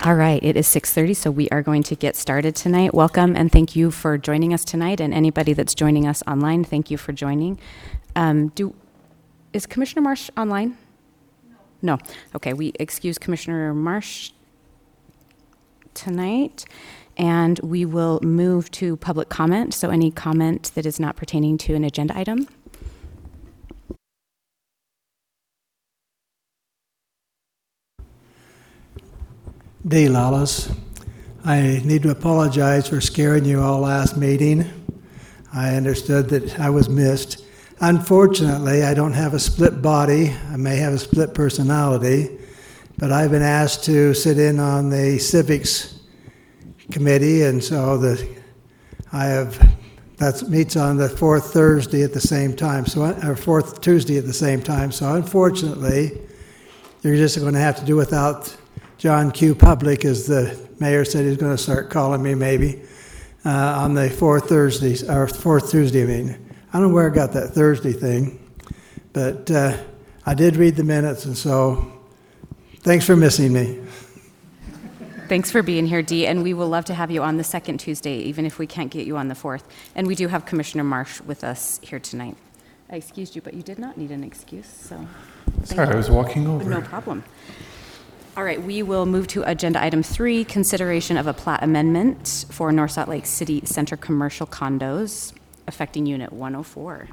All right, it is 6:30, so we are going to get started tonight. Welcome and thank you for joining us tonight, and anybody that's joining us online, thank you for joining. Is Commissioner Marsh online? No. Okay, we excuse Commissioner Marsh tonight, and we will move to public comment, so any comment that is not pertaining to an agenda item. D. Lawless. I need to apologize for scaring you all last meeting. I understood that I was missed. Unfortunately, I don't have a split body. I may have a split personality, but I've been asked to sit in on the civics committee, and so that meets on the fourth Thursday at the same time, or fourth Tuesday at the same time. So unfortunately, you're just going to have to do without John Q. Public, as the mayor said he's going to start calling me maybe on the fourth Tuesday. I mean, I don't know where I got that Thursday thing, but I did read the minutes, and so thanks for missing me. Thanks for being here, Dee, and we will love to have you on the second Tuesday, even if we can't get you on the fourth. And we do have Commissioner Marsh with us here tonight. I excused you, but you did not need an excuse, so. Sorry, I was walking over. No problem. All right, we will move to agenda item 3, consideration of a plat amendment for North Salt Lake City Center commercial condos affecting Unit 104.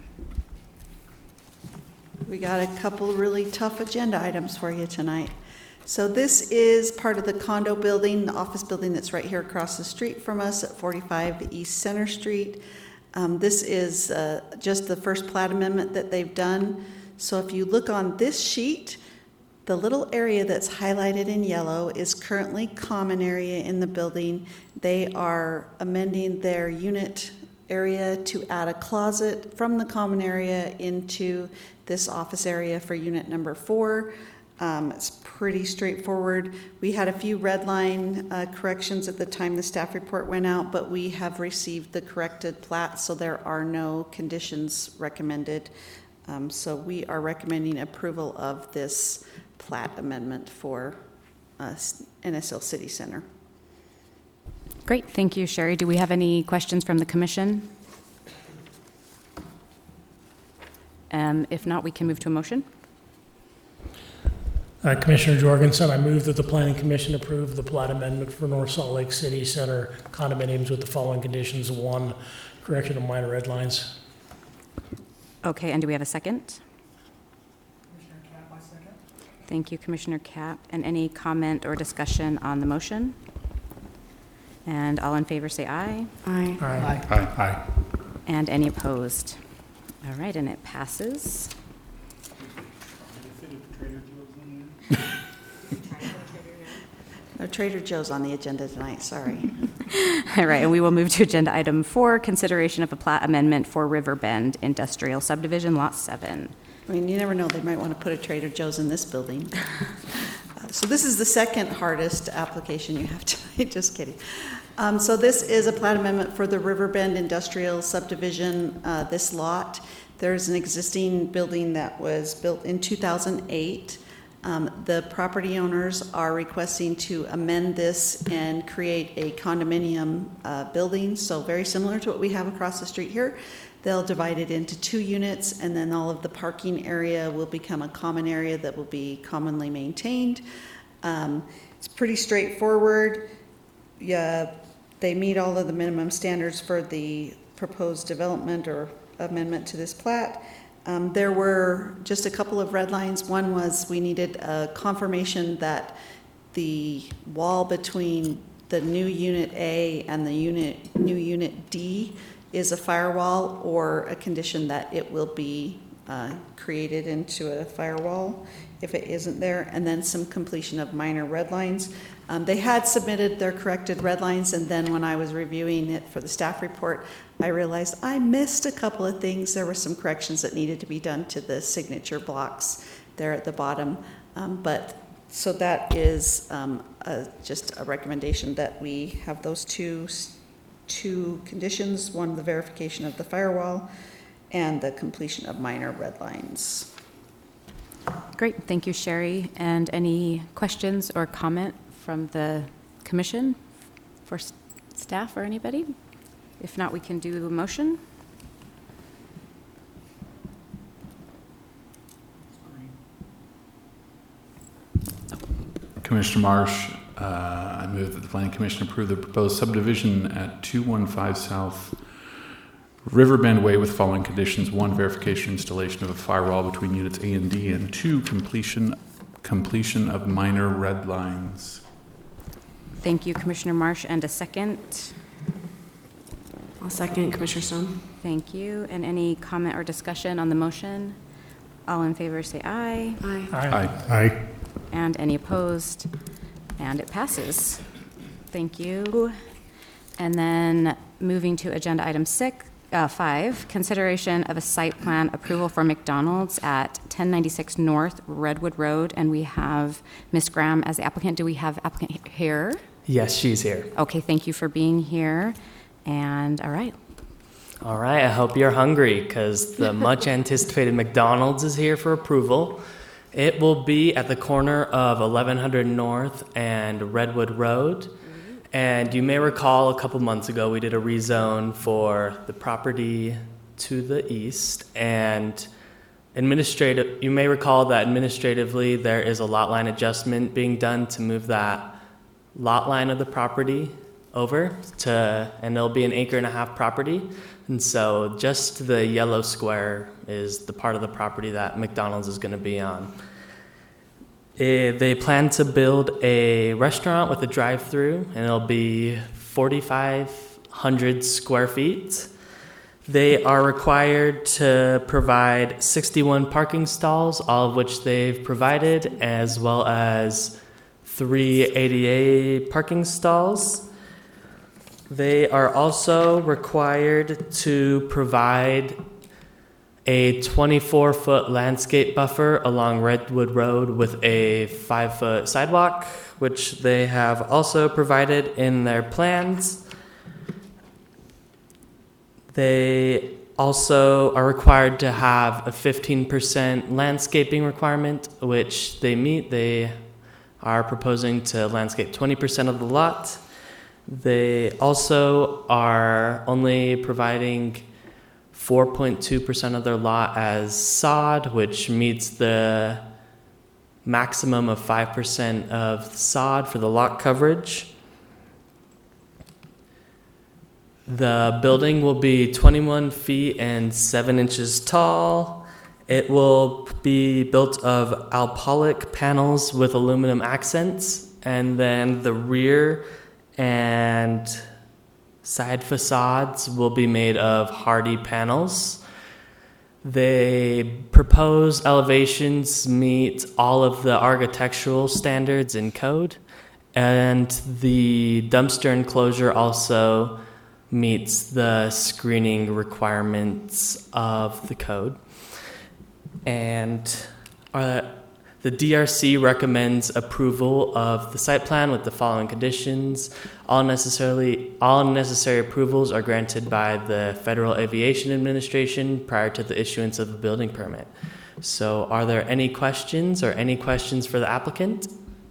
We got a couple really tough agenda items for you tonight. So this is part of the condo building, the office building that's right here across the street from us at 45 East Center Street. This is just the first plat amendment that they've done. So if you look on this sheet, the little area that's highlighted in yellow is currently common area in the building. They are amending their unit area to add a closet from the common area into this office area for unit number 4. It's pretty straightforward. We had a few red line corrections at the time the staff report went out, but we have received the corrected plat, so there are no conditions recommended. So we are recommending approval of this plat amendment for NSL City Center. Great, thank you, Sherry. Do we have any questions from the commission? If not, we can move to a motion. Commissioner Jorgensen, I move that the Planning Commission approve the plat amendment for North Salt Lake City Center condominiums with the following conditions. 1, correction of minor red lines. Okay, and do we have a second? Commissioner Kapp, I second. Thank you, Commissioner Kapp. And any comment or discussion on the motion? And all in favor say aye. Aye. Aye. Aye. Aye. And any opposed? All right, and it passes. No Trader Joe's on the agenda tonight, sorry. All right, and we will move to agenda item 4, consideration of a plat amendment for Riverbend Industrial Subdivision, Lot 7. I mean, you never know, they might want to put a Trader Joe's in this building. So this is the second hardest application you have tonight, just kidding. So this is a plat amendment for the Riverbend Industrial Subdivision, this lot. There's an existing building that was built in 2008. The property owners are requesting to amend this and create a condominium building, so very similar to what we have across the street here. They'll divide it into 2 units, and then all of the parking area will become a common area that will be commonly maintained. It's pretty straightforward. Yeah, they meet all of the minimum standards for the proposed development or amendment to this plat. There were just a couple of red lines. One was we needed a confirmation that the wall between the new unit A and the new unit D is a firewall, or a condition that it will be created into a firewall if it isn't there, and then some completion of minor red lines. They had submitted their corrected red lines, and then when I was reviewing it for the staff report, I realized I missed a couple of things. There were some corrections that needed to be done to the signature blocks there at the bottom. So that is just a recommendation that we have those two conditions. One, the verification of the firewall, and the completion of minor red lines. Great, thank you, Sherry. And any questions or comment from the commission for staff or anybody? If not, we can do the motion. Commissioner Marsh, I move that the Planning Commission approve the proposed subdivision at 215 South Riverbend Way with following conditions. 1, verification installation of a firewall between units A and D, and 2, completion of minor red lines. Thank you, Commissioner Marsh, and a second. I'll second Commissioner Stone. Thank you. And any comment or discussion on the motion? All in favor say aye. Aye. Aye. Aye. And any opposed? And it passes. Thank you. And then moving to agenda item 5, consideration of a site plan approval for McDonald's at 1096 North Redwood Road. And we have Ms. Graham as the applicant. Do we have applicant here? Yes, she's here. Okay, thank you for being here. And all right. All right, I hope you're hungry because the much anticipated McDonald's is here for approval. It will be at the corner of 1100 North and Redwood Road. And you may recall a couple months ago we did a rezone for the property to the east. And you may recall that administratively there is a lot line adjustment being done to move that lot line of the property over and it'll be an 1.5 acre property. And so just the yellow square is the part of the property that McDonald's is going to be on. They plan to build a restaurant with a drive-through, and it'll be 4,500 square feet. They are required to provide 61 parking stalls, all of which they've provided, as well as 3 ADA parking stalls. They are also required to provide a 24-foot landscape buffer along Redwood Road with a 5-foot sidewalk, which they have also provided in their plans. They also are required to have a 15% landscaping requirement, which they meet. They are proposing to landscape 20% of the lot. They also are only providing 4.2% of their lot as sod, which meets the maximum of 5% of sod for the lot coverage. The building will be 21 feet and 7 inches tall. It will be built of alpolic panels with aluminum accents, and then the rear and side facades will be made of hardy panels. The proposed elevations meet all of the architectural standards in code, and the dumpster enclosure also meets the screening requirements of the code. And the DRC recommends approval of the site plan with the following conditions. All necessary approvals are granted by the Federal Aviation Administration prior to the issuance of the building permit. So are there any questions for the applicant?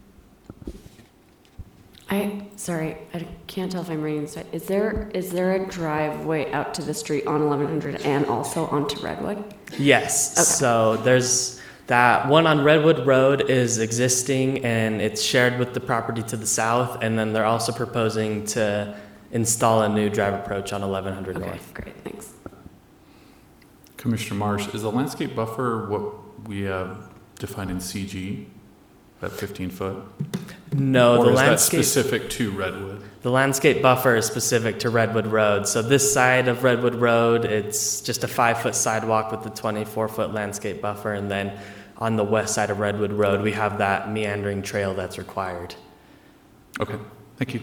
I can't tell if I'm reading this right. Is there a driveway out to the street on 1100 and also onto Redwood? Yes. Okay. So there's that one on Redwood Road is existing and it's shared with the property to the south, and then they're also proposing to install a new drive approach on 1100 Okay, North. great, thanks. Commissioner Marsh, is the landscape buffer what we defined in CG, that 15 foot? No, Or the is that landscape specific to Redwood? The landscape buffer is specific to Redwood Road. So this side of Redwood Road, it's just a 5-foot sidewalk with the 24-foot landscape buffer. And then on the west side of Redwood Road, we have that meandering trail that's required. Okay, thank you.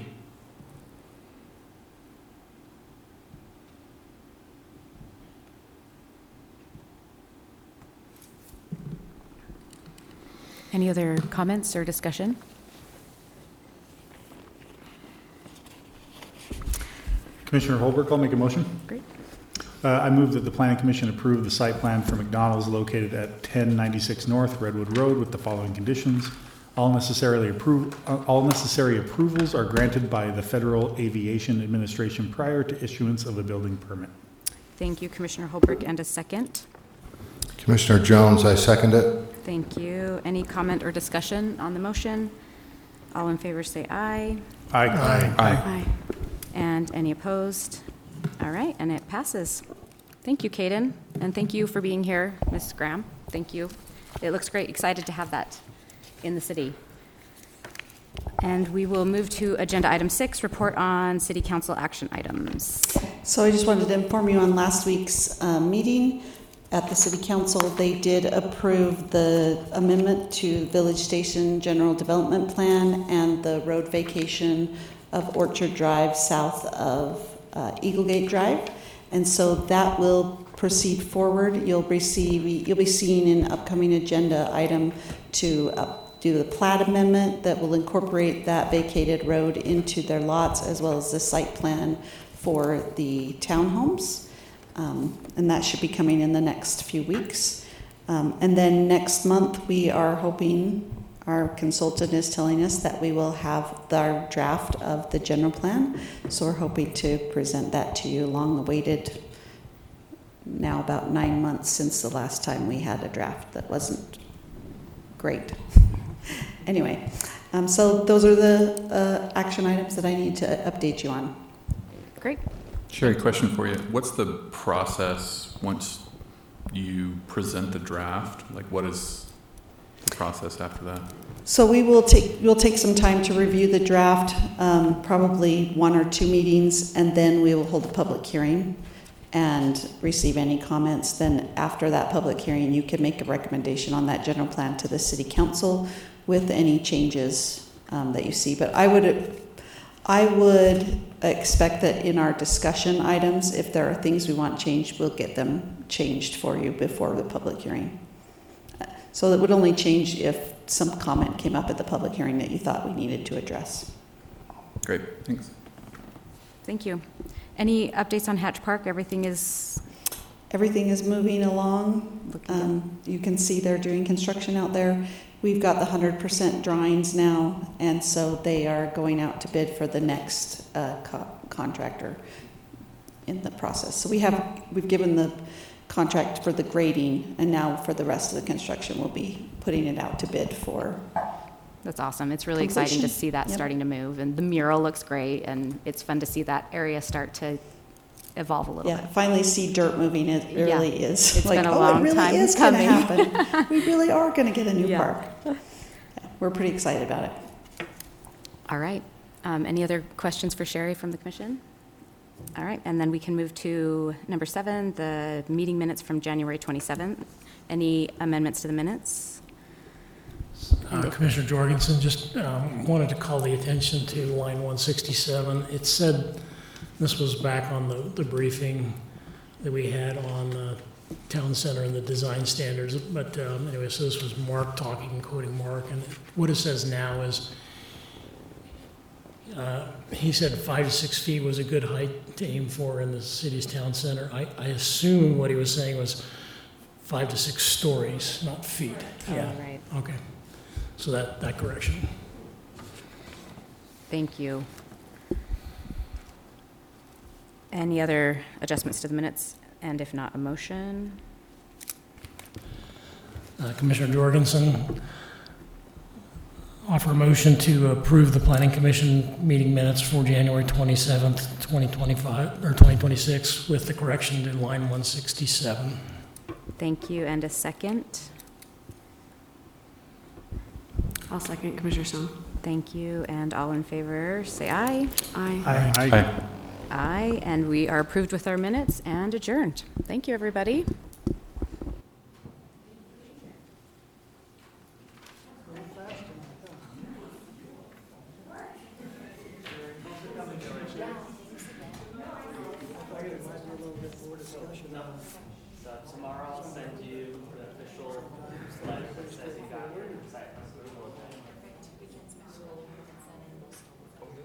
Any other comments or discussion? Commissioner Holbrook, I'll make a motion. Great. I move that the Planning Commission approve the site plan for McDonald's located at 1096 North Redwood Road with the following conditions. All necessary approvals are granted by the Federal Aviation Administration prior to issuance of a building permit. Thank you, Commissioner Holbrook, and a second. Commissioner Jones, I second it. Thank you. Any comment or discussion on the motion? All in favor say aye. Aye. Aye. And any opposed? All right, and it passes. Thank you, Caden, and thank you for being here, Ms. Graham. Thank you. It looks great. Excited to have that in the city. And we will move to agenda item 6, report on city council action items. So I just wanted to inform you on last week's meeting at the city council. They did approve the amendment to Village Station General Development Plan and the road vacation of Orchard Drive south of Eagle Gate Drive. And so that will proceed forward. You'll be seeing an upcoming agenda item to do the plat amendment that will incorporate that vacated road into their lots, as well as the site plan for the townhomes. And that should be coming in the next few weeks. And then next month, we are hoping, our consultant is telling us that we will have our draft of the general plan. So we're hoping to present that to you, long awaited, now about 9 months since the last time we had a draft that wasn't great. Anyway, so those are the action items that I need to update you on. Great. Sherry, question for you. What's the process once you present the draft? Like, what is the process after that? So we'll take some time to review the draft, probably 1 or 2 meetings, and then we will hold a public hearing and receive any comments. Then after that public hearing, you can make a recommendation on that general plan to the city council with any changes that you see. But I would expect that in our discussion items, if there are things we want changed, we'll get them changed for you before the public hearing. So it would only change if some comment came up at the public hearing that you thought we needed to address. Great, thanks. Thank you. Any updates on Hatch Park? Everything is moving along. You can see they're doing construction out there. We've got the 100% drawings now, and so they are going out to bid for the next contractor in the process. So we've given the contract for the grading, and now for the rest of the construction, we'll be putting it out to bid for. That's awesome. It's really Completion. exciting to see that Yep. starting to move, and the mural looks great, and it's fun to see that area start to evolve a little Yeah, bit. finally see dirt moving. It really is. It's been a long it really time is going to coming. happen. We really are going to get a new Yeah. park. Yeah, we're pretty excited about it. All right. Any other questions for Sherry from the commission? All right, and then we can move to number 7, the meeting minutes from January 27th. Any amendments to the minutes? Commissioner Jorgensen, just wanted to call the attention to line 167. It said, this was back on the briefing that we had on the town center and the design standards, but anyway, so this was Mark talking, quoting Mark, and what it says now is, he said 5 to 6 feet was a good height to aim for in the city's town center. I assume what he was saying was 5 to 6 stories, not feet. Oh, Yeah. right. Okay. So that correction. Thank you. Any other adjustments to the minutes? And if not, a motion? Commissioner Jorgensen, offer a motion to approve the Planning Commission meeting minutes for January 27th, 2025, or 2026, with the correction to line 167. Thank you, and a second? I'll second Commissioner Stone. Thank you, and all in favor, say aye. Aye. Aye. Aye, and we are approved with our minutes and adjourned. Thank you, everybody. Tomorrow I'll send you the official slide that says you got your site approval.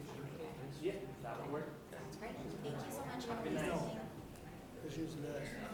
Yeah, that would work. Great. Thank you so much. Have a good night.